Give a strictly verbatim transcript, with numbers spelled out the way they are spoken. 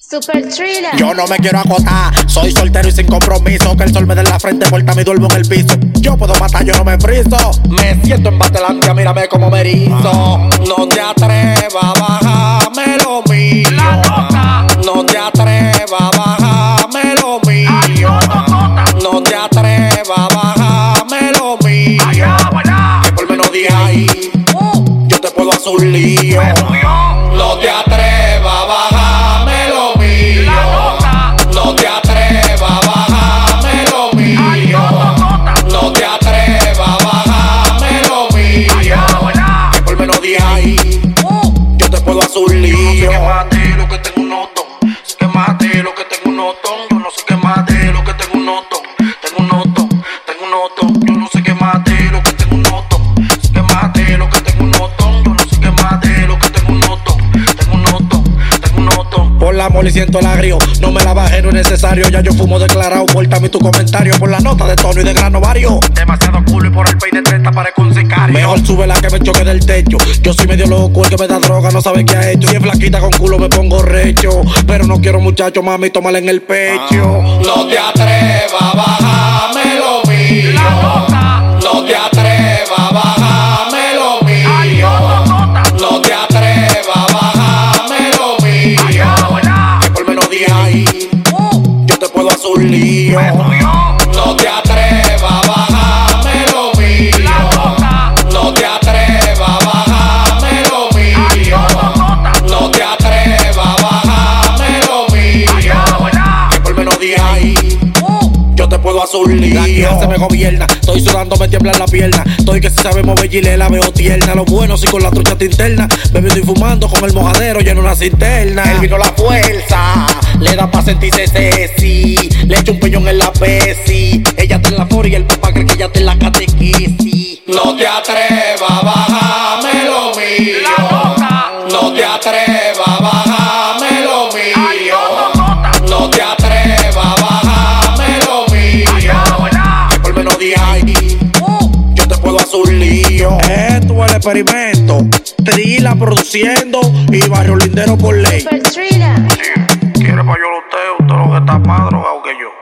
Super Thriller. Yo no me quiero acotar, soy soltero y sin compromiso. Que el sol me dé en la frente, vuelta mi duermo en el piso. Yo puedo matar, yo no me friso. Me siento en Batelandia, mírame como me erizo. No te atrevas, bájame lo mío. No te atrevas, bájame lo mío. No te atrevas, bájame lo mío. Que por menos de ahí yo te puedo hacer un lío. No te atrevas, bájame lo mío. No te atrevas, bájame lo mío. No te atrevas, bájame lo mío. Que por menos de ahí yo te puedo hacer un lío. Lo que tengo un notón, sé que mate lo que tengo un notón. Yo no sé qué mate lo que tengo un notón. Tengo un notón, tengo un notón. Yo no sé qué mate lo que tengo un notón. Sé que mate lo que tengo un notón. Yo no sé qué mate lo que tengo un notón. Tengo un notón, tengo un notón. Por la mole y siento el agrio, no me la bajé, no es necesario. Ya yo fumo declarado, vuéltame tu comentario. Por la nota de tono y de grano vario. Demasiado culo y por el pay de treinta parezco un sicario. Mejor sube la que me choque del techo. Yo soy medio loco, el que me da droga no sabe qué ha hecho. Si es flaquita con culo me pongo recho. Pero no quiero muchacho, mami, tómala en el pecho. No te atrevas, bájame lo mío. No te atrevas, bájame lo mío. No te atrevas, bájame lo mío. Que por menos de ahí yo te puedo hacer un lío. No te atrevas, bájame lo mío. No te atrevas, bájame lo mío. No te atrevas, bájame lo mío. Que por menos de ahí yo te puedo hacer un lío. La que se me gobierna, estoy sudando, me tiembla la pierna. Estoy que si sabe mover gilet la veo tierna. Lo bueno si con la trucha te interna. Bebiendo y fumando con el mojadero lleno una cisterna. Él vino la fuerza, le da pa' sentirse sexy. Le echo un peñón en la pesi. Ella está en la for y el papá cree que ella está en la catequesis. No te atrevas, bájame lo mío. No te atrevas, bájame lo mío. No te atrevas, bájame lo mío. Que por menos de ahí yo te puedo hacer un lío. Esto es el experimento. Trila produciendo y Barrio Lindero por ley. Super Thriller. Quiere pa' yo lo usted, usted lo que está más drogado que yo.